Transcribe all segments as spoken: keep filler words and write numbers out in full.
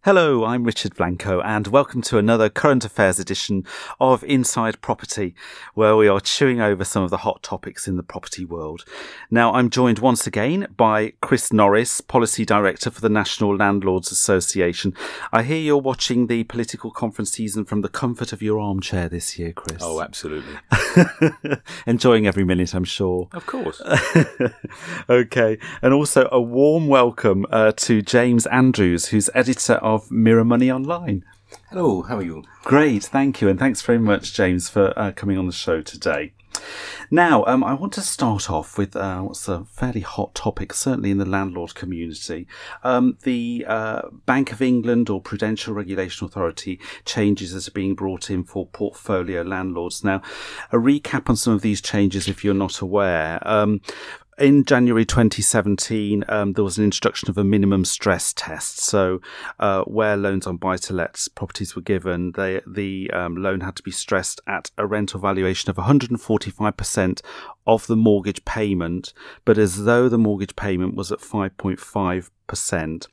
Hello, I'm Richard Blanco, and welcome to another current affairs edition of Inside Property, where we are chewing over some of the hot topics in the property world. Now, I'm joined once again by Chris Norris, Policy Director for the National Landlords Association. I hear you're watching the political conference season from the comfort of your armchair this year, Chris. Oh, absolutely. Enjoying every minute, I'm sure. Of course. Okay, and also a warm welcome uh, to James Andrews, who's editor of Mirror Money Online. Hello, how are you? Great, thank you, and thanks very much, James, for uh, coming on the show today. Now, um, I want to start off with uh, what's a fairly hot topic, certainly in the landlord community. Um, the uh, Bank of England or Prudential Regulation Authority changes that are being brought in for portfolio landlords. Now, a recap on some of these changes if you're not aware. Um, In January twenty seventeen, um, there was an introduction of a minimum stress test. So uh, where loans on buy-to-let properties were given, they, the um, loan had to be stressed at a rental valuation of one hundred forty-five percent of the mortgage payment, but as though the mortgage payment was at five point five percent.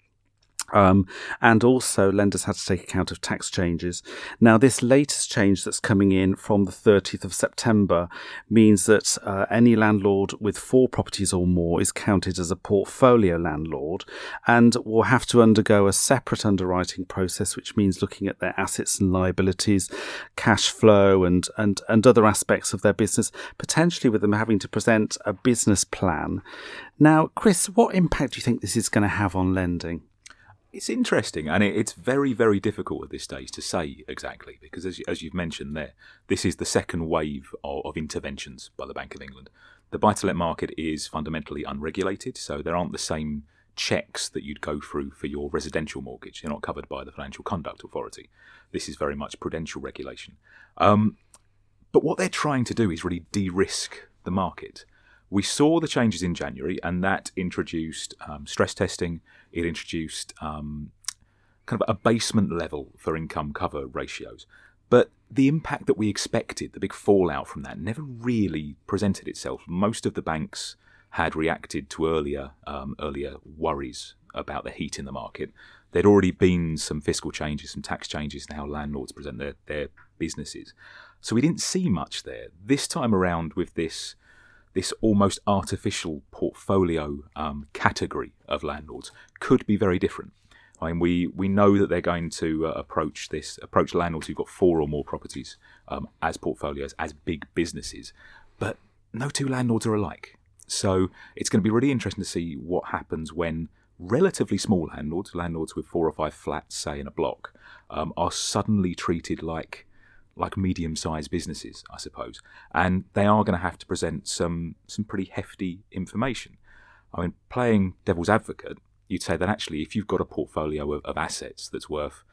Um, and also lenders had to take account of tax changes. Now, this latest change that's coming in from the thirtieth of September means that uh, any landlord with four properties or more is counted as a portfolio landlord and will have to undergo a separate underwriting process, which means looking at their assets and liabilities, cash flow and, and, and other aspects of their business, potentially with them having to present a business plan. Now, Chris, what impact do you think this is going to have on lending? It's interesting, and it's very, very difficult at this stage to say exactly, because as, as you've mentioned there, this is the second wave of, of interventions by the Bank of England. The buy-to-let market is fundamentally unregulated, so there aren't the same checks that you'd go through for your residential mortgage. You're not covered by the Financial Conduct Authority. This is very much prudential regulation. Um, but what they're trying to do is really de-risk the market. We saw the changes in January, and that introduced um, stress testing. It introduced um, kind of a basement level for income cover ratios. But the impact that we expected, the big fallout from that, never really presented itself. Most of the banks had reacted to earlier um, earlier worries about the heat in the market. There'd already been some fiscal changes, some tax changes in how landlords present their, their businesses. So we didn't see much there. This time around with this this almost artificial portfolio um, category of landlords could be very different. I mean, we, we know that they're going to uh, approach this, approach landlords who've got four or more properties um, as portfolios, as big businesses, but no two landlords are alike. So it's going to be really interesting to see what happens when relatively small landlords, landlords with four or five flats, say in a block, um, are suddenly treated like like medium-sized businesses, I suppose. And they are going to have to present some some pretty hefty information. I mean, playing devil's advocate, you'd say that actually if you've got a portfolio of, of assets that's worth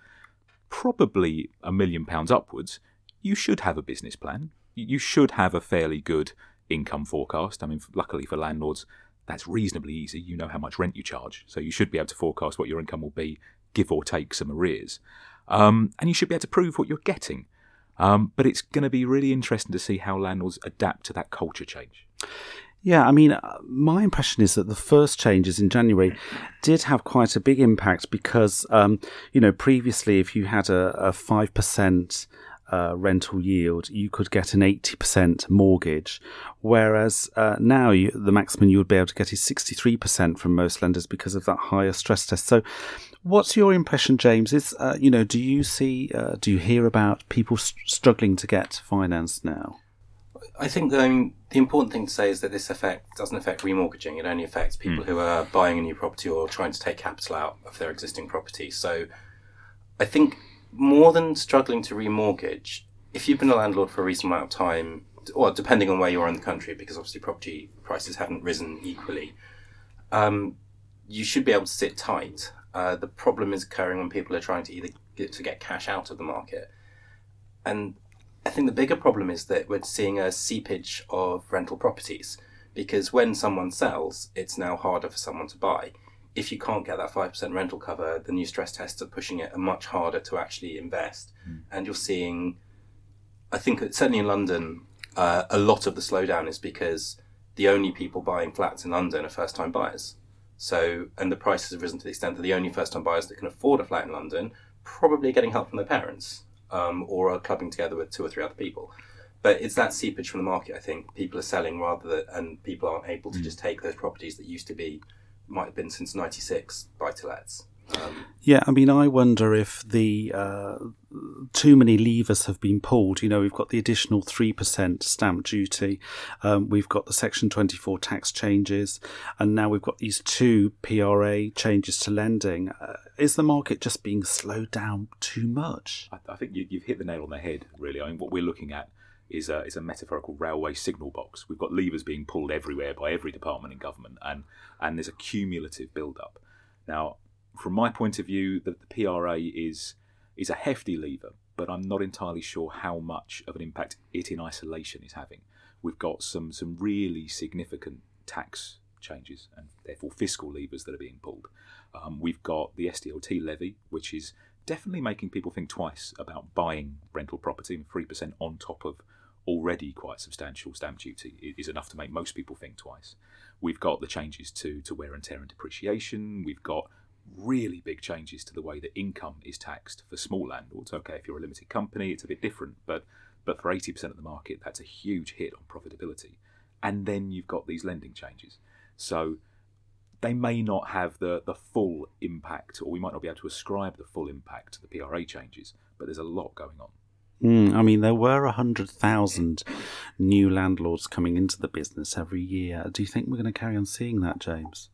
probably a million pounds upwards, you should have a business plan. You should have a fairly good income forecast. I mean, luckily for landlords, that's reasonably easy. You know how much rent you charge, so you should be able to forecast what your income will be, give or take some arrears. Um, and you should be able to prove what you're getting. Um, but it's going to be really interesting to see how landlords adapt to that culture change. Yeah, I mean, my impression is that the first changes in January did have quite a big impact because, um, you know, previously if you had a, a five percent uh, rental yield, you could get an eighty percent mortgage, whereas uh, now you, the maximum you would be able to get is sixty-three percent from most lenders because of that higher stress test. So what's your impression, James? Is uh, you know, do you see, uh, do you hear about people st- struggling to get finance now? I think um, the important thing to say is that this effect doesn't affect remortgaging. It only affects people mm. who are buying a new property or trying to take capital out of their existing property. So I think more than struggling to remortgage, if you've been a landlord for a reasonable amount of time, or depending on where you are in the country, because obviously property prices haven't risen equally, um, you should be able to sit tight. Uh, the problem is occurring when people are trying to either get to get cash out of the market. And I think the bigger problem is that we're seeing a seepage of rental properties, because when someone sells, it's now harder for someone to buy. If you can't get that five percent rental cover, the new stress tests are pushing it much harder to actually invest. Mm. And you're seeing, I think certainly in London, uh, a lot of the slowdown is because the only people buying flats in London are first-time buyers. So, and the prices have risen to the extent that the only first-time buyers that can afford a flat in London probably are getting help from their parents, um, or are clubbing together with two or three other people. But it's that seepage from the market, I think. People are selling rather than, and people aren't able to mm. just take those properties that used to be, might have been since ninety-six, buy-to-lets. Um, yeah, I mean, I wonder if the uh, too many levers have been pulled. You know, we've got the additional three percent stamp duty, um, we've got the Section twenty-four tax changes, and now we've got these two P R A changes to lending. Uh, is the market just being slowed down too much? I, I think you, you've hit the nail on the head, really. I mean, what we're looking at is a, is a metaphorical railway signal box. We've got levers being pulled everywhere by every department in government, and, and there's a cumulative build-up. Now, from my point of view, the, the P R A is is a hefty lever, but I'm not entirely sure how much of an impact it in isolation is having. We've got some some really significant tax changes and therefore fiscal levers that are being pulled. Um, we've got the S D L T levy, which is definitely making people think twice about buying rental property, and three percent on top of already quite substantial stamp duty is enough to make most people think twice. We've got the changes to, to wear and tear and depreciation. We've got really big changes to the way that income is taxed for small landlords. Okay, if you're a limited company, it's a bit different, but but for eighty percent of the market, that's a huge hit on profitability. And then you've got these lending changes. So they may not have the, the full impact, or we might not be able to ascribe the full impact to the P R A changes, but there's a lot going on. Mm, I mean, there were one hundred thousand new landlords coming into the business every year. Do you think we're going to carry on seeing that, James?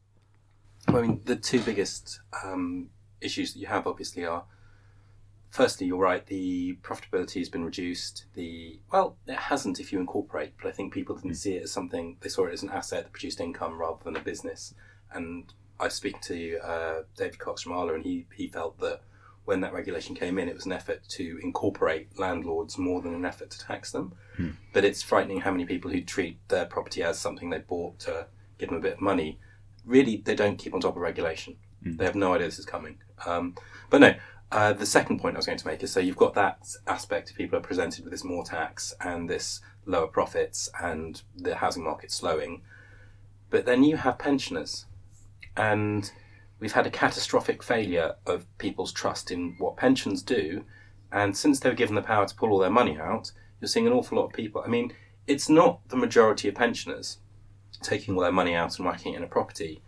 I mean, the two biggest um, issues that you have, obviously, are, firstly, you're right, the profitability has been reduced. The Well, it hasn't if you incorporate, but I think people didn't see it as something, they saw it as an asset that produced income rather than a business. And I speak to uh, David Cox from Arla, and he, he felt that when that regulation came in, it was an effort to incorporate landlords more than an effort to tax them. Hmm. But it's frightening how many people who treat their property as something they bought to give them a bit of money, really, they don't keep on top of regulation. Mm. They have no idea this is coming. Um, but no, uh, the second point I was going to make is, so you've got that aspect, people are presented with this more tax and this lower profits and the housing market slowing. But then you have pensioners. And we've had a catastrophic failure of people's trust in what pensions do. And since they were given the power to pull all their money out, you're seeing an awful lot of people. I mean, it's not the majority of pensioners taking all their money out and whacking it in a property,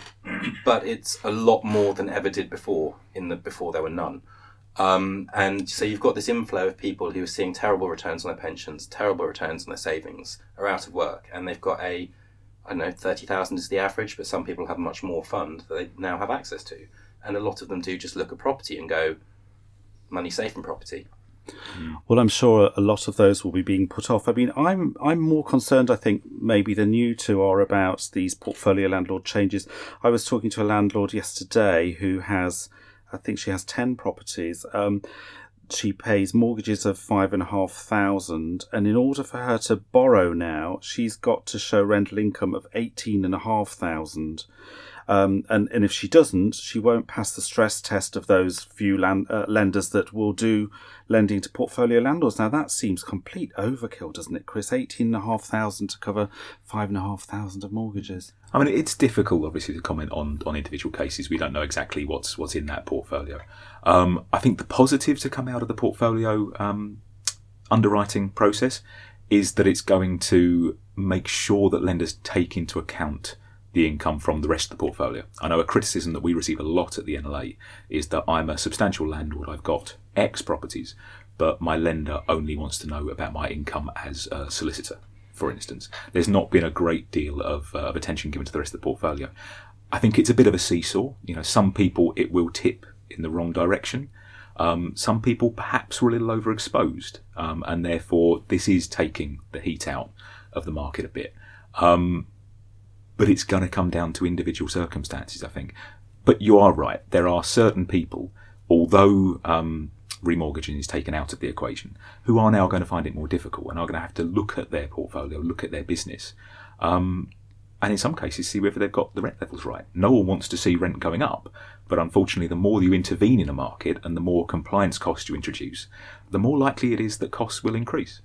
but it's a lot more than ever did before, in the before there were none. Um, and so you've got this inflow of people who are seeing terrible returns on their pensions, terrible returns on their savings, are out of work, and they've got a, I don't know, thirty thousand is the average, but some people have much more fund that they now have access to. And a lot of them do just look at property and go, money safe in property. Well, I'm sure a lot of those will be being put off. I mean, I'm I'm more concerned, I think, maybe than you two are about these portfolio landlord changes. I was talking to a landlord yesterday who has, I think she has ten properties. Um, she pays mortgages of five and a half thousand, and in order for her to borrow now, she's got to show rental income of eighteen and a half thousand. Um, and, and if she doesn't, she won't pass the stress test of those few land, uh, lenders that will do lending to portfolio landlords. Now, that seems complete overkill, doesn't it, Chris? eighteen and a half thousand to cover five and a half thousand of mortgages. I mean, it's difficult, obviously, to comment on, on individual cases. We don't know exactly what's what's in that portfolio. Um, I think the positive to come out of the portfolio um, underwriting process is that it's going to make sure that lenders take into account the income from the rest of the portfolio. I know a criticism that we receive a lot at the N L A is that I'm a substantial landlord, I've got X properties, but my lender only wants to know about my income as a solicitor, for instance. There's not been a great deal of, uh, of attention given to the rest of the portfolio. I think it's a bit of a seesaw. You know, some people it will tip in the wrong direction. Um, some people perhaps were a little overexposed, um, and therefore this is taking the heat out of the market a bit. Um, But it's going to come down to individual circumstances, I think. But you are right. There are certain people, although um, remortgaging is taken out of the equation, who are now going to find it more difficult and are going to have to look at their portfolio, look at their business, um, and in some cases see whether they've got the rent levels right. No one wants to see rent going up, but unfortunately the more you intervene in a market and the more compliance costs you introduce, the more likely it is that costs will increase.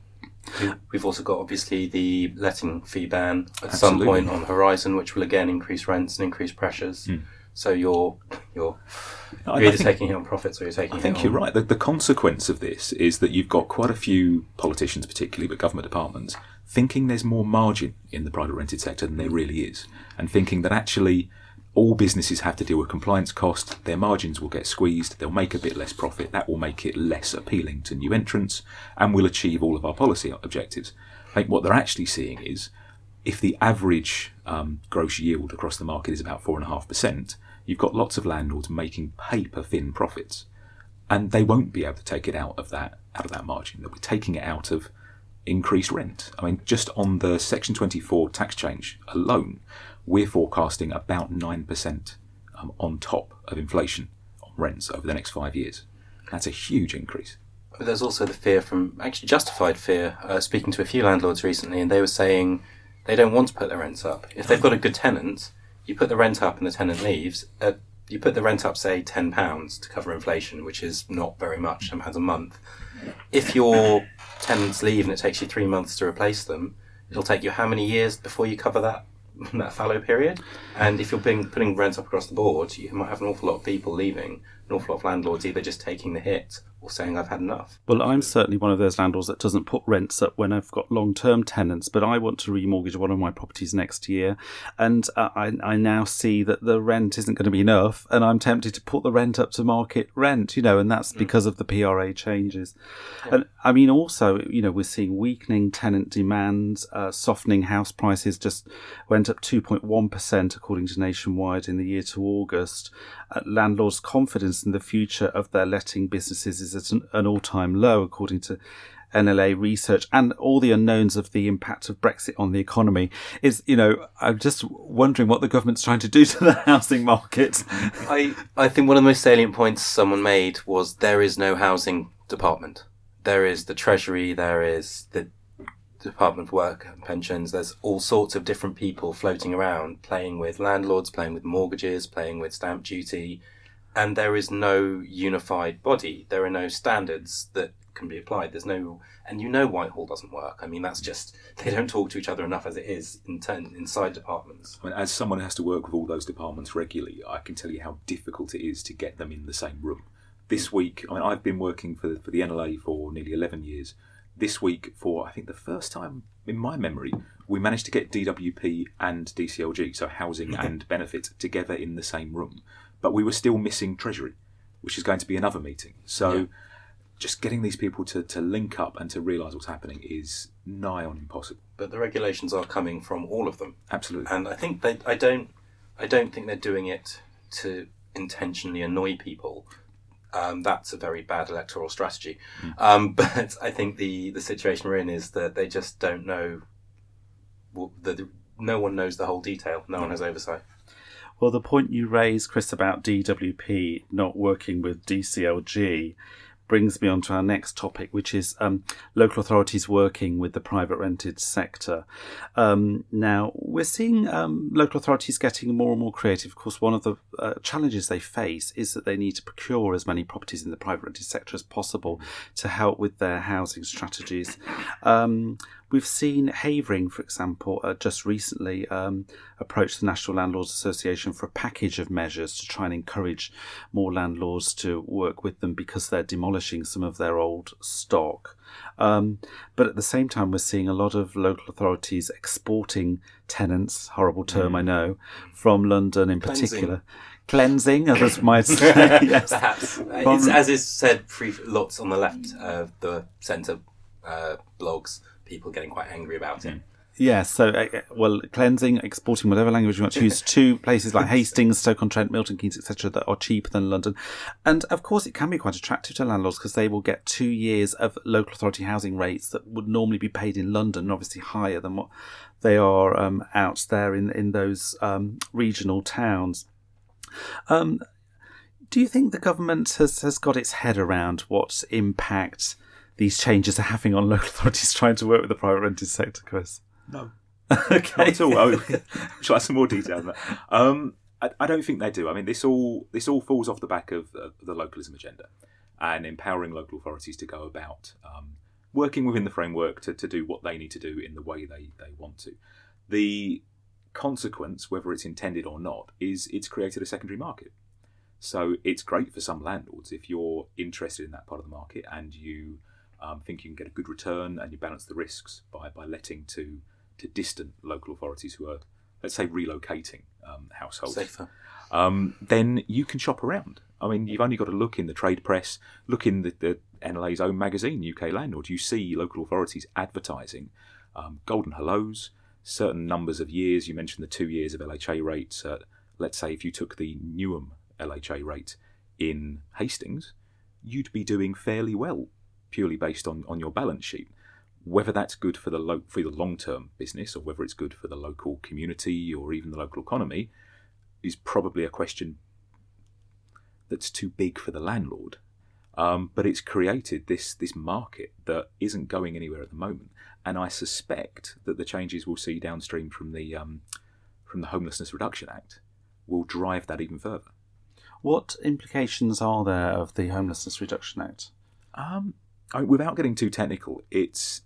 We've also got obviously the letting fee ban at Absolutely. some point on the horizon, which will again increase rents and increase pressures. Mm. So you're you're, I- you're either I think- taking it on profits or you're taking I it think on... you're right. The, the consequence of this is that you've got quite a few politicians, particularly, but government departments, thinking there's more margin in the private rented sector than there really is, and thinking that actually all businesses have to deal with compliance cost, their margins will get squeezed, they'll make a bit less profit, that will make it less appealing to new entrants, and we'll achieve all of our policy objectives. I think what they're actually seeing is if the average um, gross yield across the market is about four point five percent, you've got lots of landlords making paper-thin profits, and they won't be able to take it out of that out of that margin. They'll be taking it out of increased rent. I mean, just on the Section twenty-four tax change alone, we're forecasting about nine percent um, on top of inflation on rents over the next five years. That's a huge increase. But there's also the fear from, actually justified fear, uh, speaking to a few landlords recently, and they were saying they don't want to put their rents up. If they've got a good tenant, you put the rent up and the tenant leaves, uh, you put the rent up, say, ten pounds to cover inflation, which is not very much, ten pounds a month. If your tenants leave and it takes you three months to replace them, it'll take you how many years before you cover that that fallow period? And if you're being, putting rent up across the board, you might have an awful lot of people leaving, an awful lot of landlords either just taking the hit or saying I've had enough. Well, I'm certainly one of those landlords that doesn't put rents up when I've got long-term tenants, but I want to remortgage one of my properties next year, and uh, I, I now see that the rent isn't going to be enough, and I'm tempted to put the rent up to market rent, you know, and that's because of the P R A changes. Yeah. And I mean, also, you know, we're seeing weakening tenant demand, uh, softening house prices just went up two point one percent according to Nationwide in the year to August. Uh, landlords' confidence in the future of their letting businesses is at an, an all-time low, according to N L A research, and all the unknowns of the impact of Brexit on the economy is, you know, I'm just wondering what the government's trying to do to the housing market. I, I think one of the most salient points someone made was there is no housing department. There is the Treasury, there is the Department of Work and Pensions, there's all sorts of different people floating around, playing with landlords, playing with mortgages, playing with stamp duty, and there is no unified body. There are no standards that can be applied. There's no, and you know Whitehall doesn't work. I mean, that's just, they don't talk to each other enough as it is in turn, inside departments. I mean, as someone who has to work with all those departments regularly, I can tell you how difficult it is to get them in the same room. This week, I mean, I've been working for, for the N L A for nearly eleven years. This week, for I think the first time in my memory, we managed to get D W P and D C L G, so housing and benefits, together in the same room. But we were still missing Treasury, which is going to be another meeting. So yeah. Just getting these people to, to link up and to realise what's happening is nigh on impossible. But the regulations are coming from all of them. Absolutely. And I think they, I don't, I don't think they're doing it to intentionally annoy people. Um, that's a very bad electoral strategy. Mm. Um, but I think the, the situation we're in is that they just don't know, well, the, no one knows the whole detail. No one has oversight. Well, the point you raised, Chris, about D W P not working with D C L G brings me on to our next topic, which is um, local authorities working with the private rented sector. Um, now, we're seeing um, local authorities getting more and more creative. Of course, one of the uh, challenges they face is that they need to procure as many properties in the private rented sector as possible to help with their housing strategies. Um, we've seen Havering, for example, uh, just recently um, approach the National Landlords Association for a package of measures to try and encourage more landlords to work with them because they're demolishing some of their old stock. Um, but at the same time, we're seeing a lot of local authorities exporting tenants, horrible term, mm. I know, from London in Cleansing. particular. Cleansing, others might say. Yes. Perhaps. It's, as is said, free, lots on the left of the centre uh, blogs, people getting quite angry about it. Yes, so, uh, well, cleansing, exporting whatever language you want to use to places like Hastings, Stoke-on-Trent, Milton Keynes, et cetera, that are cheaper than London. And, of course, it can be quite attractive to landlords because they will get two years of local authority housing rates that would normally be paid in London, and obviously higher than what they are um, out there in, in those um, regional towns. Um, do you think the government has, has got its head around what impact these changes are having on local authorities trying to work with the private rented sector, Chris? No. Okay. Not at all. Oh, shall I have some more detail on that? Um, I, I don't think they do. I mean, this all this all falls off the back of uh, the localism agenda and empowering local authorities to go about um, working within the framework to, to do what they need to do in the way they, they want to. The consequence, whether it's intended or not, is it's created a secondary market. So it's great for some landlords if you're interested in that part of the market and you um, think you can get a good return and you balance the risks by, by letting to, to distant local authorities who are, let's say, relocating um, households. Safer. Um, then you can shop around. I mean, you've only got to look in the trade press, look in the, the N L A's own magazine, U K Landlord. You see local authorities advertising um, golden hellos, certain numbers of years. You mentioned the two years of L H A rates. Uh, let's say if you took the Newham L H A rate in Hastings, you'd be doing fairly well, purely based on, on your balance sheet. Whether that's good for the lo- for the long-term business or whether it's good for the local community or even the local economy is probably a question that's too big for the landlord. Um, but it's created this this market that isn't going anywhere at the moment, and I suspect that the changes we'll see downstream from the um, from the Homelessness Reduction Act will drive that even further. What implications are there of the Homelessness Reduction Act? Um, I mean, without getting too technical, it's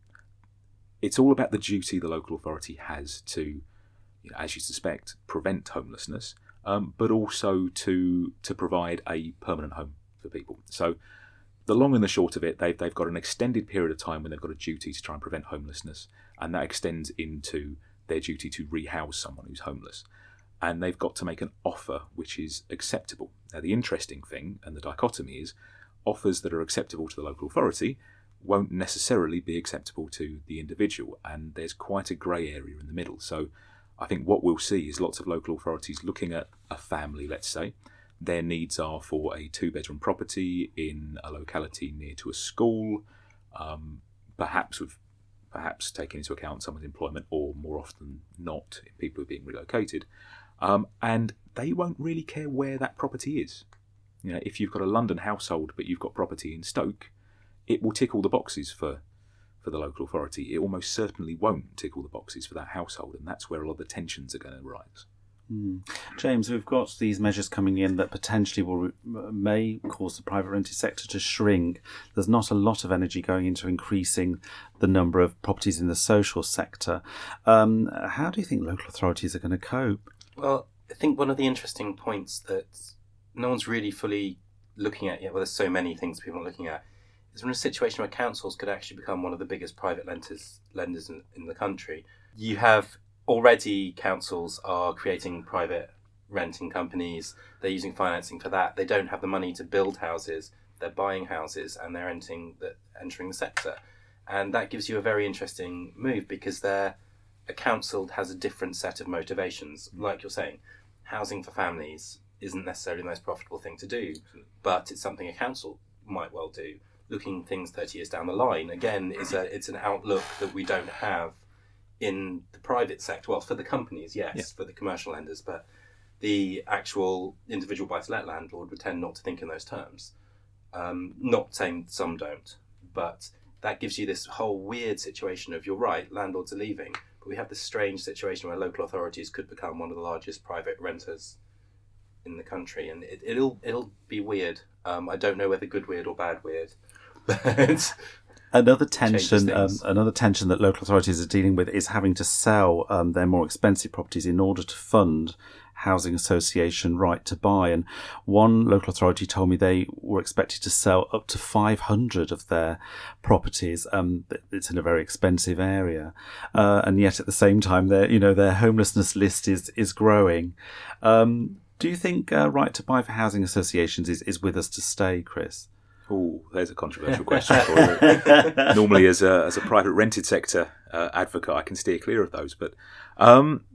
it's all about the duty the local authority has to, you know, as you suspect, prevent homelessness, um, but also to to provide a permanent home for people. So the long and the short of it, they've, they've got an extended period of time when they've got a duty to try and prevent homelessness, and that extends into their duty to rehouse someone who's homeless. And they've got to make an offer which is acceptable. Now, the interesting thing, and the dichotomy is, offers that are acceptable to the local authority won't necessarily be acceptable to the individual, and there's quite a grey area in the middle. So I think what we'll see is lots of local authorities looking at a family, let's say. Their needs are for a two-bedroom property in a locality near to a school, um, perhaps with perhaps taking into account someone's employment, or more often not, if people are being relocated. Um, and they won't really care where that property is. You know, if you've got a London household but you've got property in Stoke, it will tick all the boxes for, for the local authority. It almost certainly won't tick all the boxes for that household, and that's where a lot of the tensions are going to arise. Mm. James, we've got these measures coming in that potentially will may cause the private rented sector to shrink. There's not a lot of energy going into increasing the number of properties in the social sector. Um, how do you think local authorities are going to cope? Well, I think one of the interesting points that no one's really fully looking at yet, well, there's so many things people are looking at, is we're in a situation where councils could actually become one of the biggest private lenders, lenders in, in the country. You have already councils are creating private renting companies. They're using financing for that. They don't have the money to build houses. They're buying houses and they're entering the, entering the sector. And that gives you a very interesting move, because they're, a council has a different set of motivations. Like you're saying, housing for families isn't necessarily the most profitable thing to do, but it's something a council might well do. Looking things thirty years down the line, again, is a it's an outlook that we don't have in the private sector. Well, for the companies, yes, yeah. For the commercial lenders, but the actual individual buy-to-let landlord would tend not to think in those terms. Um, not saying some don't, but that gives you this whole weird situation of, you're right, landlords are leaving, but we have this strange situation where local authorities could become one of the largest private renters in the country, and it, it'll it'll be weird. Um, I don't know whether good weird or bad weird, but another tension, um, another tension that local authorities are dealing with is having to sell um, their more expensive properties in order to fund housing association right to buy. And one local authority told me they were expected to sell up to five hundred of their properties. Um, it's in a very expensive area, uh, and yet at the same time, their you know their homelessness list is is growing. Um, do you think uh, right to buy for housing associations is, is with us to stay, Chris? Oh, there's a controversial question for you. Normally, as a as a private rented sector uh, advocate, I can steer clear of those. But um,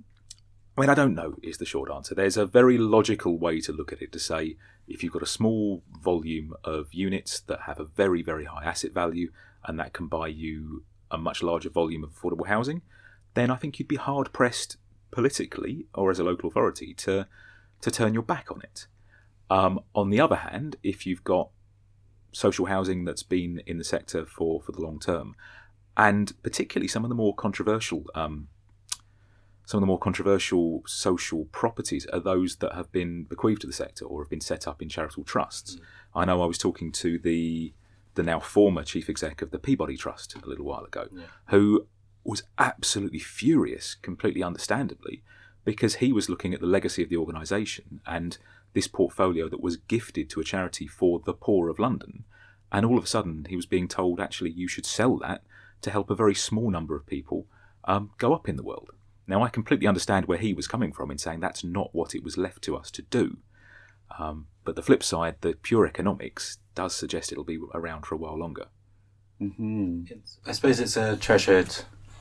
I mean, I don't know is the short answer. There's a very logical way to look at it, to say if you've got a small volume of units that have a very, very high asset value and that can buy you a much larger volume of affordable housing, then I think you'd be hard pressed politically or as a local authority to to turn your back on it. Um, on the other hand, if you've got social housing that's been in the sector for, for the long term, and particularly some of the more controversial um, some of the more controversial social properties are those that have been bequeathed to the sector or have been set up in charitable trusts. Mm. I know I was talking to the the now former chief exec of the Peabody Trust a little while ago, Yeah. who was absolutely furious, completely understandably, because he was looking at the legacy of the organisation and this portfolio that was gifted to a charity for the poor of London. And all of a sudden, he was being told, actually, you should sell that to help a very small number of people um, go up in the world. Now, I completely understand where he was coming from in saying that's not what it was left to us to do. Um, but the flip side, the pure economics, does suggest it'll be around for a while longer. Mm-hmm. It's, I suppose it's a treasured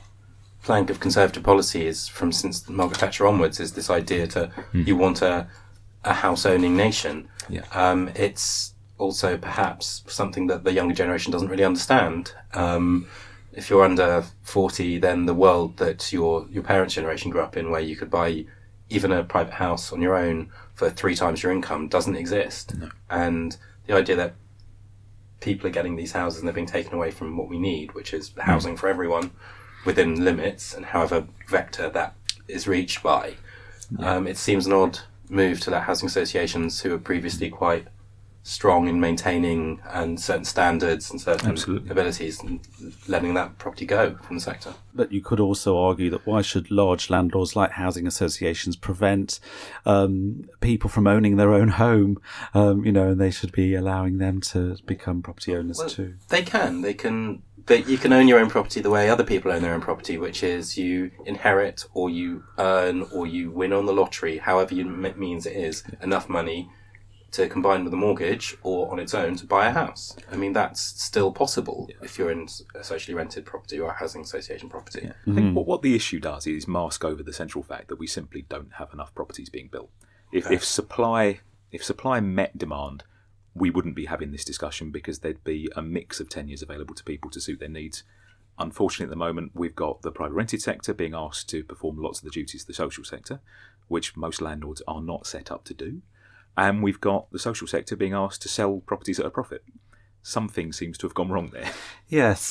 plank of Conservative policy is from since Margaret Thatcher onwards is this idea to Mm. you want a, a house-owning nation. Yeah. Um, it's also perhaps something that the younger generation doesn't really understand. Um, if you're under forty, then the world that your your parents' generation grew up in, where you could buy even a private house on your own for three times your income, doesn't exist. No. And the idea that people are getting these houses and they're being taken away from what we need, which is housing for everyone within limits and however vector that is reached by. Yeah. Um, it seems an odd move to let housing associations who were previously quite strong in maintaining and certain standards and certain Absolutely. abilities and letting that property go from the sector. But you could also argue that why should large landlords like housing associations prevent um, people from owning their own home, um, you know, and they should be allowing them to become property owners Well, too. They can. They can. But you can own your own property the way other people own their own property, which is you inherit or you earn or you win on the lottery, however you m- means it is, enough money to combine with a mortgage or on its own to buy a house. I mean, that's still possible Yeah. if you're in a socially rented property or a housing association property. Yeah. I think what, what the issue does is mask over the central fact that we simply don't have enough properties being built. If, Okay. if supply if supply met demand, we wouldn't be having this discussion because there'd be a mix of tenures available to people to suit their needs. Unfortunately, at the moment, we've got the private rented sector being asked to perform lots of the duties of the social sector, which most landlords are not set up to do. And we've got the social sector being asked to sell properties at a profit. Something seems to have gone wrong there. Yes.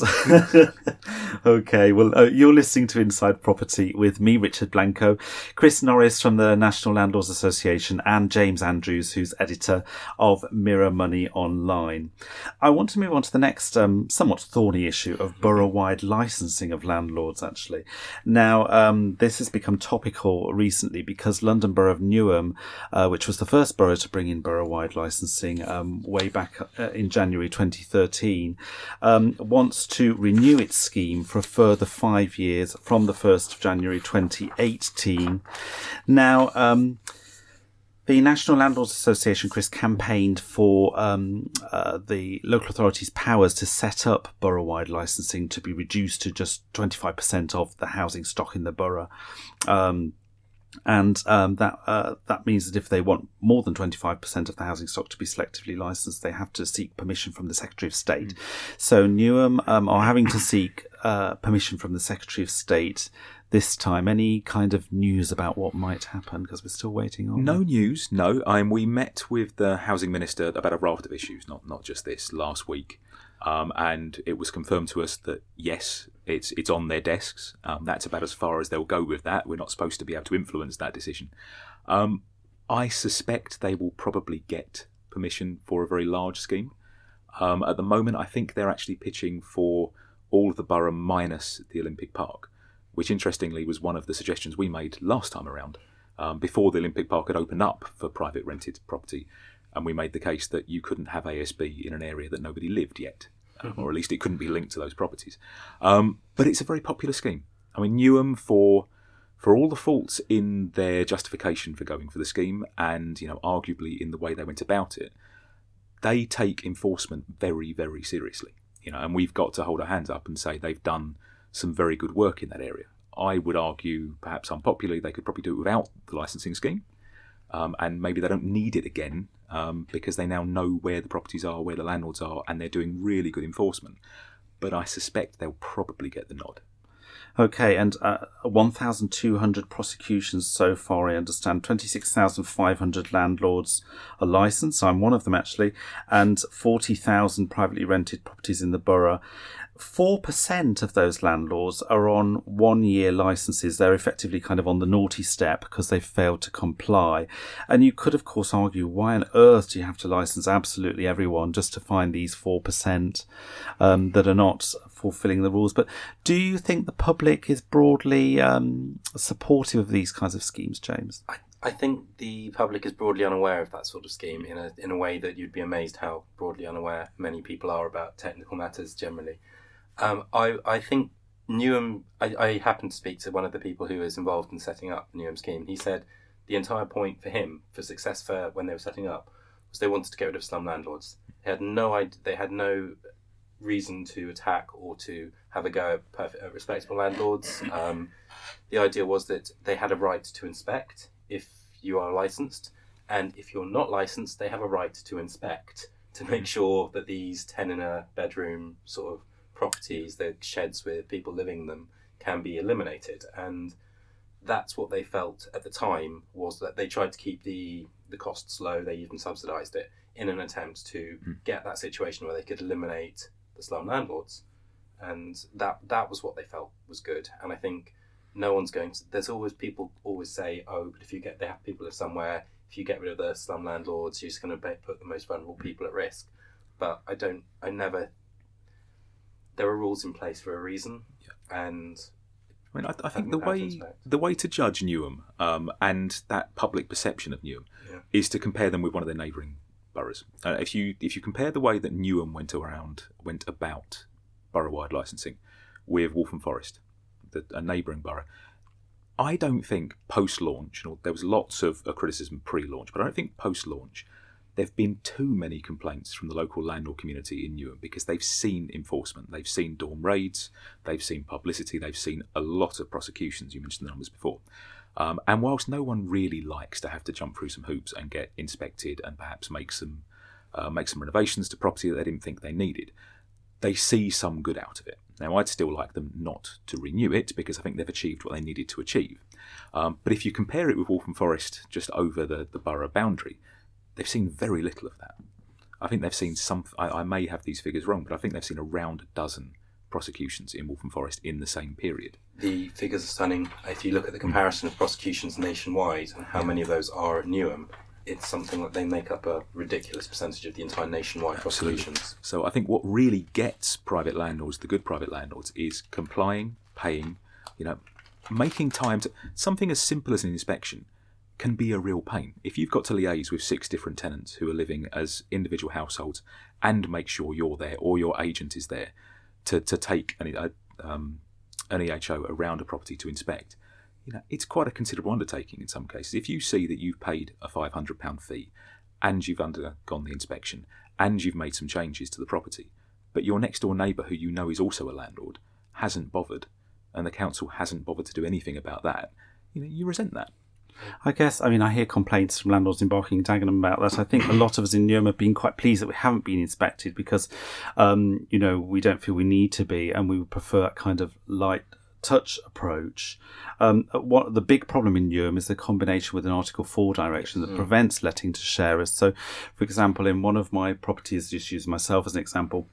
Okay, well, uh, you're listening to Inside Property with me, Richard Blanco, Chris Norris from the National Landlords Association, and James Andrews, who's editor of Mirror Money Online. I want to move on to the next um, somewhat thorny issue of borough-wide licensing of landlords, actually. Now, um, this has become topical recently because London Borough of Newham, uh, which was the first borough to bring in borough-wide licensing um, way back uh, in January twenty thirteen, um, wants to renew its scheme for a further five years from the first of January twenty eighteen. Now, um, the National Landlords Association, Chris, campaigned for um, uh, the local authorities' powers to set up borough-wide licensing to be reduced to just twenty-five percent of the housing stock in the borough. Um, And um, that uh, that means that if they want more than twenty-five percent of the housing stock to be selectively licensed, they have to seek permission from the Secretary of State. Mm. So Newham um, are having to seek uh, permission from the Secretary of State this time. Any kind of news about what might happen? Because we're still waiting on. No news, no. I mean, we met with the Housing Minister about a raft of issues, not not just this, last week. Um, and it was confirmed to us that, yes, it's it's on their desks. Um, that's about as far as they'll go with that. We're not supposed to be able to influence that decision. Um, I suspect they will probably get permission for a very large scheme. Um, at the moment, I think they're actually pitching for all of the borough minus the Olympic Park, which interestingly was one of the suggestions we made last time around, um, before the Olympic Park had opened up for private rented property. And we made the case that you couldn't have A S B in an area that nobody lived yet, mm-hmm. or at least it couldn't be linked to those properties. Um, but it's a very popular scheme. I mean, Newham, for for all the faults in their justification for going for the scheme, and you know, arguably in the way they went about it, they take enforcement very, very seriously. You know, and we've got to hold our hands up and say they've done some very good work in that area. I would argue, perhaps unpopularly, they could probably do it without the licensing scheme. Um, and maybe they don't need it again um, because they now know where the properties are, where the landlords are, and they're doing really good enforcement. But I suspect they'll probably get the nod. Okay, and uh, one thousand two hundred prosecutions so far, I understand. twenty-six thousand five hundred landlords are licensed. I'm one of them, actually. And forty thousand privately rented properties in the borough. four percent of those landlords are on one-year licences. They're effectively kind of on the naughty step because they've failed to comply. And you could, of course, argue, why on earth do you have to licence absolutely everyone just to find these four percent um, that are not fulfilling the rules? But do you think the public is broadly um, supportive of these kinds of schemes, James? I, I think the public is broadly unaware of that sort of scheme in a in a way that you'd be amazed how broadly unaware many people are about technical matters generally. Um, I, I think Newham, I, I happened to speak to one of the people who was involved in setting up the Newham scheme. He said the entire point for him, for Success Fair when they were setting up, was they wanted to get rid of slum landlords. They had no idea, they had no reason to attack or to have a go at perfect, uh, respectable landlords. Um, the idea was that they had a right to inspect if you are licensed, and if you're not licensed, they have a right to inspect to make sure that these ten in a bedroom sort of properties, the sheds with people living in them, can be eliminated. And that's what they felt at the time, was that they tried to keep the the costs low. They even subsidised it in an attempt to mm. get that situation where they could eliminate the slum landlords. And that that was what they felt was good. And I think no one's going to, there's always people always say, oh, but if you get, they have people live somewhere, if you get rid of the slum landlords, you're just going to put the most vulnerable people at risk. But I don't, I never, there are rules in place for a reason, yeah. and I mean, I, I think the way the way to judge Newham um, and that public perception of Newham yeah. is to compare them with one of their neighbouring boroughs. Uh, if you if you compare the way that Newham went around went about borough-wide licensing with Waltham Forest, the, a neighbouring borough, I don't think post-launch, you know, there was lots of uh, criticism pre-launch, but I don't think post-launch there have been too many complaints from the local landlord community in Newham, because they've seen enforcement, they've seen dorm raids, they've seen publicity, they've seen a lot of prosecutions. You mentioned the numbers before. Um, and whilst no one really likes to have to jump through some hoops and get inspected and perhaps make some uh, make some renovations to property that they didn't think they needed, they see some good out of it. Now, I'd still like them not to renew it, because I think they've achieved what they needed to achieve. Um, but if you compare it with Waltham Forest just over the, the borough boundary, they've seen very little of that. I think they've seen some, I, I may have these figures wrong, but I think they've seen around a dozen prosecutions in Waltham Forest in the same period. The figures are stunning. If you look at the comparison of prosecutions nationwide and how many of those are at Newham, it's something that they make up a ridiculous percentage of the entire nationwide Absolutely. prosecutions. So I think what really gets private landlords, the good private landlords, is complying, paying, you know, making time to, something as simple as an inspection can be a real pain. If you've got to liaise with six different tenants who are living as individual households and make sure you're there or your agent is there to, to take an, um, an E H O around a property to inspect, you know, it's quite a considerable undertaking in some cases. If you see that you've paid a five hundred pounds fee and you've undergone the inspection and you've made some changes to the property, but your next door neighbour, who you know is also a landlord, hasn't bothered, and the council hasn't bothered to do anything about that, you know, you resent that. I guess, I mean, I hear complaints from landlords in Barking and Dagenham about that. I think a lot of us in Newham have been quite pleased that we haven't been inspected, because, um, you know, we don't feel we need to be, and we would prefer that kind of light touch approach. Um, what the big problem in Newham is the combination with an Article four direction that mm. prevents letting to sharers. So, for example, in one of my properties, just use myself as an example,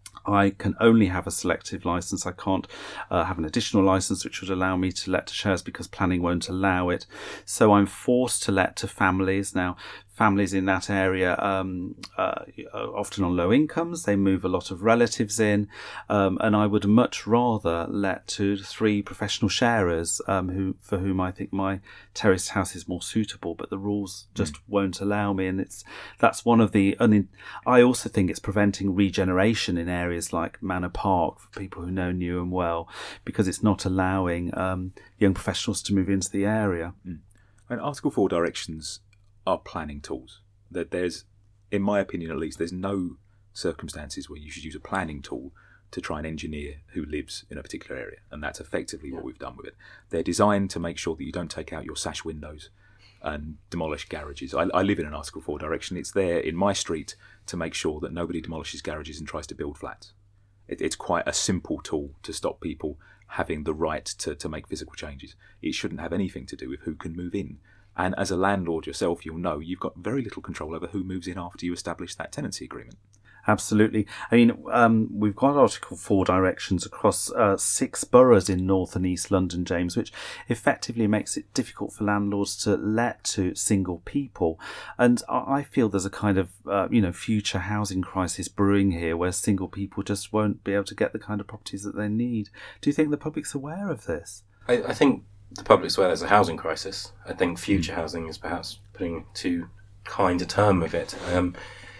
I can only have a selective licence. I can't uh, have an additional licence which would allow me to let to shares, because planning won't allow it. So I'm forced to let to families. Now, families in that area um, uh, are often on low incomes. They move a lot of relatives in, um, and I would much rather let to three professional sharers um, who for whom I think my terraced house is more suitable. But the rules just mm. won't allow me, and it's that's one of the. Un- I also think it's preventing regeneration in areas like Manor Park for people who know Newham well, because it's not allowing um, young professionals to move into the area. Mm. And Article four directions are planning tools. That there's, in my opinion at least, there's no circumstances where you should use a planning tool to try and engineer who lives in a particular area, and that's effectively yeah. what we've done with it. They're designed to make sure that you don't take out your sash windows and demolish garages. I, I live in an Article four direction. It's there in my street to make sure that nobody demolishes garages and tries to build flats. It, it's quite a simple tool to stop people having the right to, to make physical changes. It shouldn't have anything to do with who can move in. And as a landlord yourself, you'll know you've got very little control over who moves in after you establish that tenancy agreement. Absolutely. I mean, um, we've got Article four directions across uh, six boroughs in North and East London, James, which effectively makes it difficult for landlords to let to single people. And I feel there's a kind of, uh, you know, future housing crisis brewing here where single people just won't be able to get the kind of properties that they need. Do you think the public's aware of this? I, I think the public's aware there's a housing crisis. I think future housing is perhaps putting too kind a term of it. Um,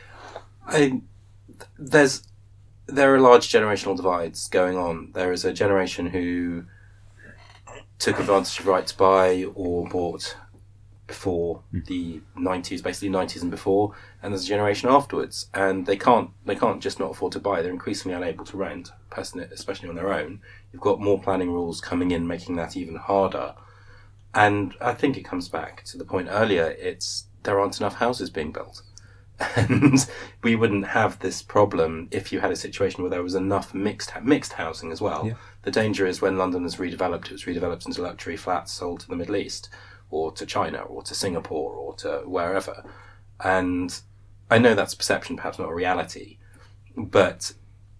I... There's there are large generational divides going on. There is a generation who took advantage of right to buy or bought before mm. the nineties, basically nineties and before, and there's a generation afterwards, and they can't they can't just not afford to buy. They're increasingly unable to rent, personally, especially on their own. You've got more planning rules coming in, making that even harder. And I think it comes back to the point earlier. It's there aren't enough houses being built. And we wouldn't have this problem if you had a situation where there was enough mixed mixed housing as well. Yeah. The danger is when London is redeveloped, it was redeveloped into luxury flats sold to the Middle East or to China or to Singapore or to wherever. And I know that's a perception, perhaps not a reality, but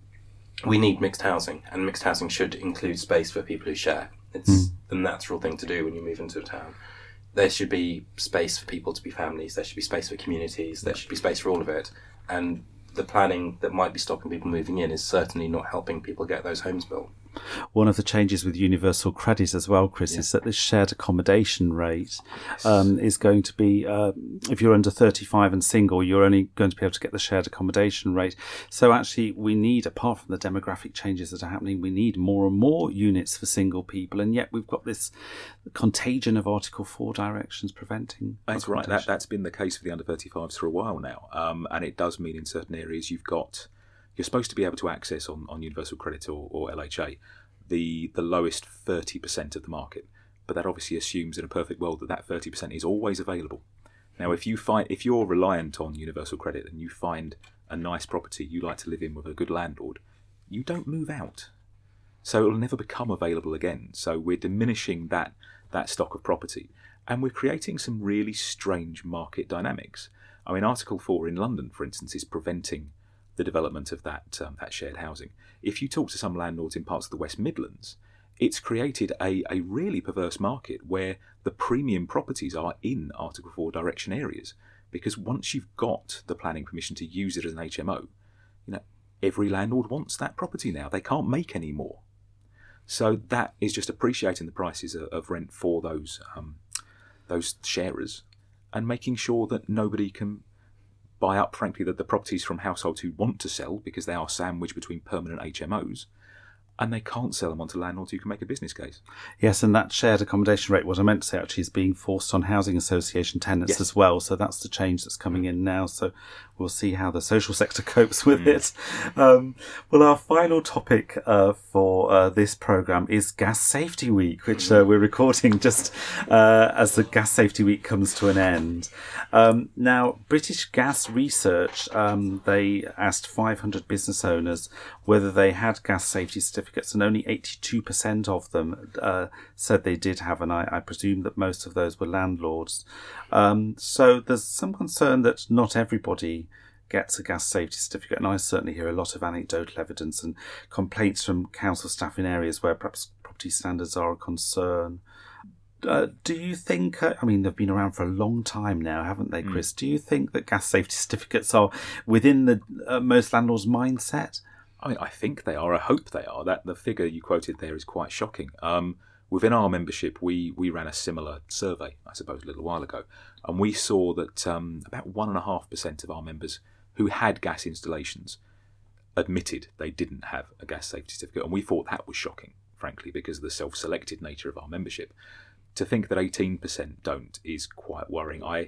we need mixed housing, and mixed housing should include space for people who share. It's mm. the natural thing to do when you move into a town. There should be space for people to be families. There should be space for communities. There should be space for all of it. And the planning that might be stopping people moving in is certainly not helping people get those homes built. One of the changes with universal credit as well, Chris, yeah. is that this shared accommodation rate um, is going to be, uh, if you're under thirty-five and single, you're only going to be able to get the shared accommodation rate. So actually we need, apart from the demographic changes that are happening, we need more and more units for single people. And yet we've got this contagion of Article four directions preventing. That's right. That, that's been the case for the under thirty-fives for a while now. Um, and it does mean in certain areas you've got... You're supposed to be able to access on, on Universal Credit or, or L H A the, the lowest thirty percent of the market. But that obviously assumes in a perfect world that that thirty percent is always available. Now, if, you find, if you're reliant on Universal Credit and you find a nice property you like to live in with a good landlord, you don't move out. So it'll never become available again. So we're diminishing that, that stock of property. And we're creating some really strange market dynamics. I mean, Article four in London, for instance, is preventing the development of that um, that shared housing. If you talk to some landlords in parts of the West Midlands, it's created a, a really perverse market where the premium properties are in Article four direction areas, because once you've got the planning permission to use it as an H M O, you know, every landlord wants that property now. They can't make any more. So that is just appreciating the prices of, of rent for those um, those sharers and making sure that nobody can buy up, frankly, the, the properties from households who want to sell because they are sandwiched between permanent H M Os, and they can't sell them onto landlords who can make a business case. Yes, and that shared accommodation rate, what I meant to say actually, is being forced on housing association tenants yes. as well. So that's the change that's coming in now. So we'll see how the social sector copes with mm. it. Um, well, our final topic uh, for uh, this programme is Gas Safety Week, which uh, we're recording just uh, as the Gas Safety Week comes to an end. Um, now, British Gas Research, um, they asked five hundred business owners whether they had gas safety certificates, and only eighty-two percent of them uh, said they did have, and I, I presume that most of those were landlords. Um, so there's some concern that not everybody gets a gas safety certificate, and I certainly hear a lot of anecdotal evidence and complaints from council staff in areas where perhaps property standards are a concern. Uh, do you think, uh, I mean, they've been around for a long time now, haven't they, Chris? Mm. Do you think that gas safety certificates are within the uh, most landlords' mindset? I mean, I think they are. I hope they are. That the figure you quoted there is quite shocking. Um, within our membership, we, we ran a similar survey, I suppose, a little while ago, and we saw that um, about one and a half percent of our members who had gas installations admitted they didn't have a gas safety certificate, and we thought that was shocking, frankly, because of the self-selected nature of our membership. To think that eighteen percent don't is quite worrying. I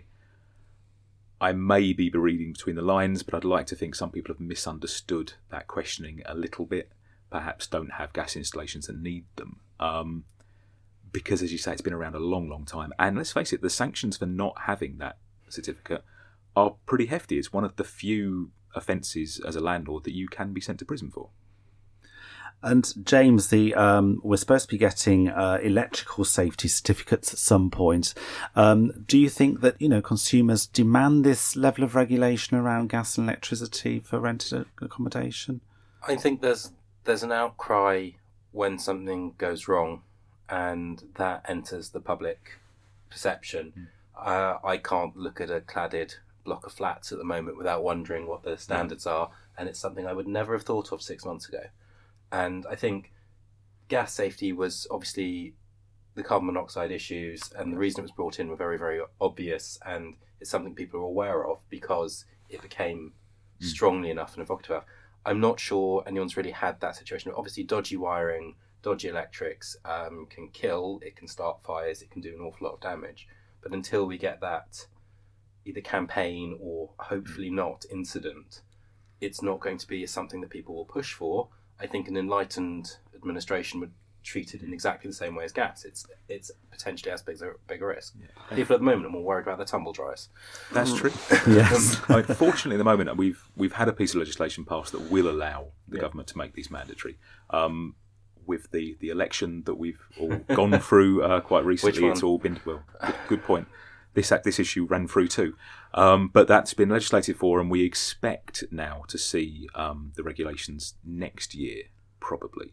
I may be reading between the lines, but I'd like to think some people have misunderstood that questioning a little bit, perhaps don't have gas installations and need them. Um, because, as you say, it's been around a long, long time. And let's face it, the sanctions for not having that certificate are pretty hefty. It's one of the few offences as a landlord that you can be sent to prison for. And James, the um, we're supposed to be getting uh, electrical safety certificates at some point. Um, do you think that, you know, consumers demand this level of regulation around gas and electricity for rented accommodation? I think there's there's an outcry when something goes wrong, and that enters the public perception. Mm. Uh, I can't look at a cladded block of flats at the moment without wondering what the standards are, and it's something I would never have thought of six months ago. And I think gas safety was obviously the carbon monoxide issues, and the reason it was brought in were very, very obvious, and it's something people are aware of because it became mm. strongly enough and evocative enough. I'm not sure anyone's really had that situation. Obviously, dodgy wiring, dodgy electrics um, can kill, it can start fires, it can do an awful lot of damage. But until we get that either campaign or hopefully not incident, it's not going to be something that people will push for. I think an enlightened administration would treat it in exactly the same way as gas. It's it's potentially as big a bigger risk. Yeah. People at the moment are more worried about the tumble dryers. That's true. Yes. I mean, fortunately, at the moment, we've we've had a piece of legislation passed that will allow the yeah. government to make these mandatory. Um, with the, the election that we've all gone through uh, quite recently, it's all been well. Good, good point. This this issue ran through too, um, but that's been legislated for, and we expect now to see um, the regulations next year, probably.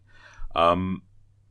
Um,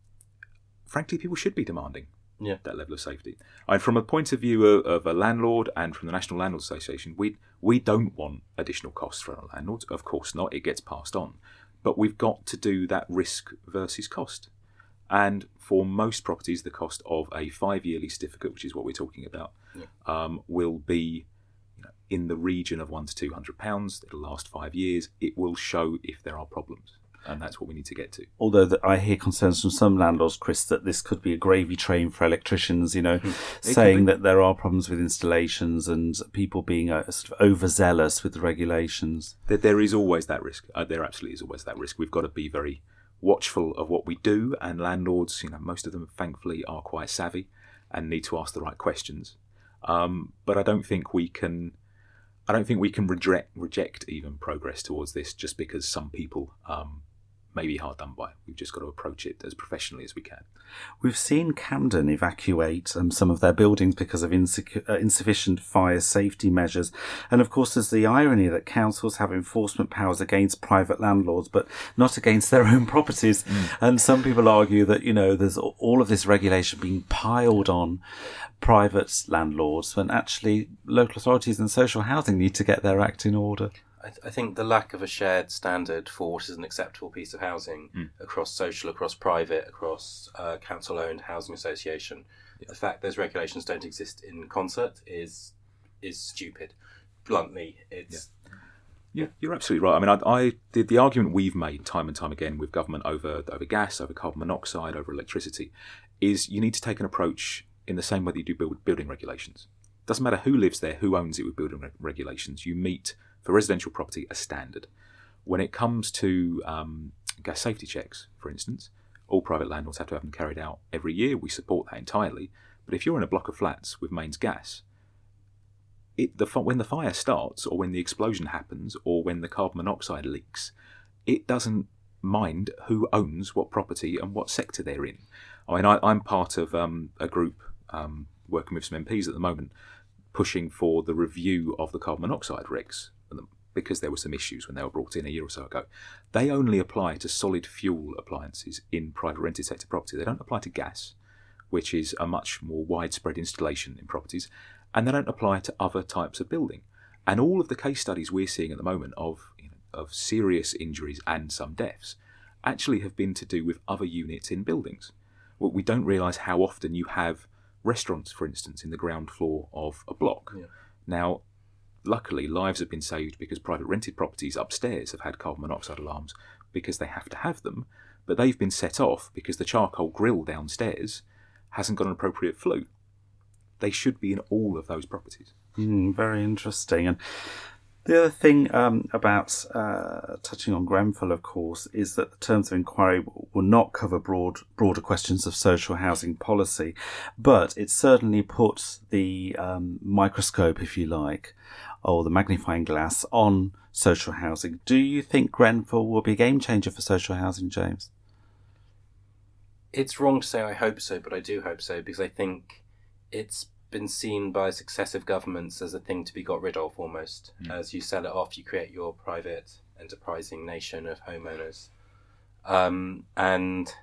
frankly, people should be demanding yeah. that level of safety. And from a point of view of, of a landlord and from the National Landlord Association, we we don't want additional costs for our landlords. Of course not. It gets passed on, but we've got to do that risk versus cost. And for most properties, the cost of a five-year lease certificate, which is what we're talking about, yeah. um, will be you know, in the region of one to two hundred pounds. It'll last five years. It will show if there are problems, and that's what we need to get to. Although the, I hear concerns from some landlords, Chris, that this could be a gravy train for electricians. You know, mm. saying that there are problems with installations and people being uh, sort of overzealous with the regulations. There, there is always that risk. Uh, there absolutely is always that risk. We've got to be very watchful of what we do, and landlords, you know, most of them thankfully are quite savvy and need to ask the right questions. Um, but I don't think we can, I don't think we can reject reject even progress towards this just because some people um, may be hard done by. We've just got to approach it as professionally as we can. We've seen Camden evacuate um, some of their buildings because of insecu- uh, insufficient fire safety measures. And of course, there's the irony that councils have enforcement powers against private landlords, but not against their own properties. Mm. And some people argue that, you know, there's all of this regulation being piled on private landlords when actually local authorities and social housing need to get their act in order. I, th- I think the lack of a shared standard for what is an acceptable piece of housing mm. across social, across private, across uh, council-owned housing association, yeah. the fact those regulations don't exist in concert is is stupid. Bluntly, it's... Yeah, yeah you're absolutely right. I mean, I, I did the argument we've made time and time again with government over over gas, over carbon monoxide, over electricity, is you need to take an approach in the same way that you do build, building regulations. Doesn't matter who lives there, who owns it with building re- regulations. You meet... for residential property, a standard. When it comes to um, gas safety checks, for instance, all private landlords have to have them carried out every year. We support that entirely. But if you're in a block of flats with mains gas, it, the, when the fire starts or when the explosion happens or when the carbon monoxide leaks, it doesn't mind who owns what property and what sector they're in. I mean, I, I'm part of um, a group um, working with some M Ps at the moment pushing for the review of the carbon monoxide regs, because there were some issues when they were brought in a year or so ago. They only apply to solid fuel appliances in private rented sector property. They don't apply to gas, which is a much more widespread installation in properties, and they don't apply to other types of building. And all of the case studies we're seeing at the moment of you know, of serious injuries and some deaths actually have been to do with other units in buildings. Well, we don't realise how often you have restaurants, for instance, in the ground floor of a block. Yeah. Now, luckily, lives have been saved because private rented properties upstairs have had carbon monoxide alarms because they have to have them, but they've been set off because the charcoal grill downstairs hasn't got an appropriate flue. They should be in all of those properties. Mm, very interesting. And the other thing um, about uh, touching on Grenfell, of course, is that the terms of inquiry will not cover broad, broader questions of social housing policy, but it certainly puts the um, microscope, if you like, or the magnifying glass on social housing. Do you think Grenfell will be a game changer for social housing, James? It's wrong to say I hope so, but I do hope so, because I think it's been seen by successive governments as a thing to be got rid of almost. Mm. As you sell it off, you create your private enterprising nation of homeowners. Um, and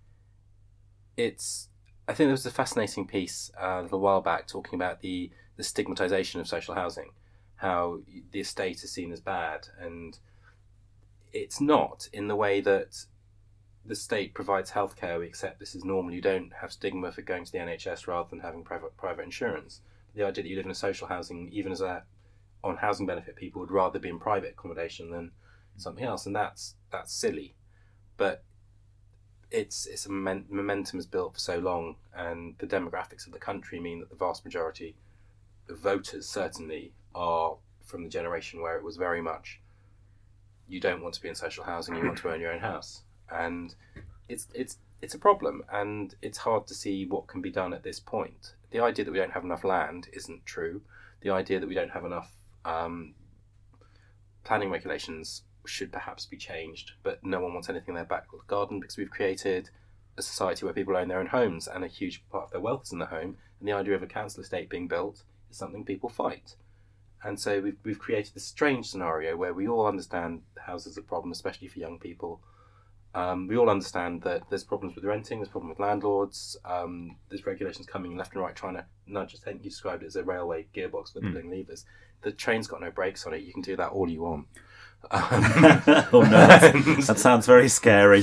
it's, I think there was a fascinating piece uh, a little while back talking about the, the stigmatization of social housing, how the estate is seen as bad. And it's not, in the way that the state provides healthcare, we accept this is normal. You don't have stigma for going to the N H S rather than having private private insurance. The idea that you live in a social housing, even as a on housing benefit, people would rather be in private accommodation than something else, and that's that's silly. But it's it's a moment, momentum is built for so long, and the demographics of the country mean that the vast majority of voters certainly are from the generation where it was very much you don't want to be in social housing, you want to own your own house. And it's it's it's a problem, and it's hard to see what can be done at this point. The idea that we don't have enough land isn't true. The idea that we don't have enough um, planning regulations should perhaps be changed, but no one wants anything in their back garden, because we've created a society where people own their own homes and a huge part of their wealth is in the home, and the idea of a council estate being built is something people fight. And so we've, we've created this strange scenario where we all understand houses are a problem, especially for young people. Um, we all understand that there's problems with renting, there's problems with landlords, um, there's regulations coming left and right trying to nudge. I think you described it as a railway gearbox with mm. pulling levers. The train's got no brakes on it. You can do that all you want. Um, oh no, that sounds very scary.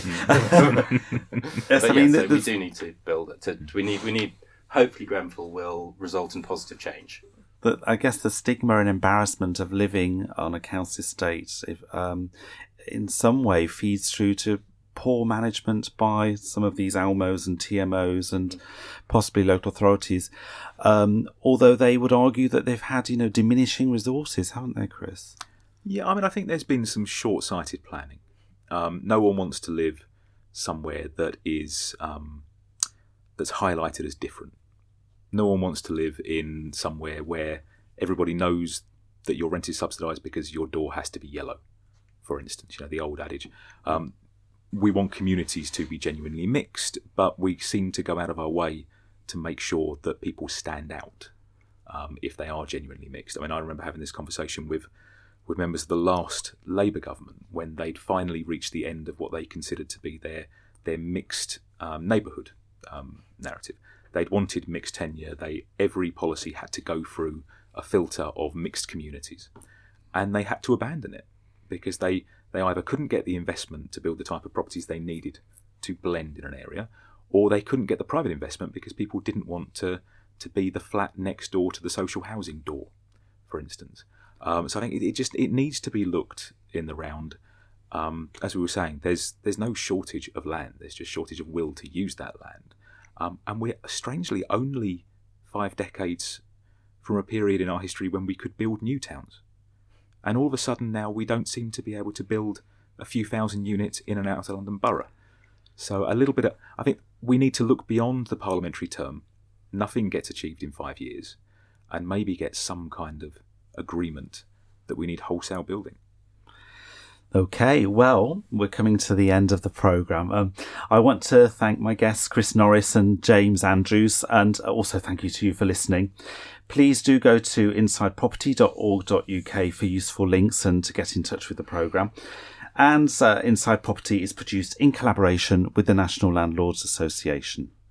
yes, but I mean, yeah, so we do need to build it. To, we need, we need. Hopefully, Grenfell will result in positive change. But I guess the stigma and embarrassment of living on a council estate, if, um, in some way, feeds through to poor management by some of these ALMOs and T M Os and possibly local authorities, um, although they would argue that they've had, you know, diminishing resources, haven't they, Chris? Yeah, I mean, I think there's been some short-sighted planning. Um, no one wants to live somewhere that is um, that's highlighted as different. No one wants to live in somewhere where everybody knows that your rent is subsidised because your door has to be yellow, for instance. You know, the old adage. Um, we want communities to be genuinely mixed, but we seem to go out of our way to make sure that people stand out um, if they are genuinely mixed. I mean, I remember having this conversation with, with members of the last Labour government when they'd finally reached the end of what they considered to be their their mixed um, neighbourhood um, narrative. They'd wanted mixed tenure. They every policy had to go through a filter of mixed communities, and they had to abandon it because they They either couldn't get the investment to build the type of properties they needed to blend in an area, or they couldn't get the private investment because people didn't want to, to be the flat next door to the social housing door, for instance. Um, so I think it, it just it needs to be looked in the round. Um, as we were saying, there's there's no shortage of land. There's just shortage of will to use that land. Um, and we're strangely only five decades from a period in our history when we could build new towns. And all of a sudden now we don't seem to be able to build a few thousand units in and out of London Borough. So a little bit of, I think we need to look beyond the parliamentary term. Nothing gets achieved in five years. And maybe get some kind of agreement that we need wholesale building. Okay, well, we're coming to the end of the programme. Um, I want to thank my guests, Chris Norris and James Andrews, and also thank you to you for listening. Please do go to inside property dot org dot U K for useful links and to get in touch with the programme. And uh, Inside Property is produced in collaboration with the National Landlords Association.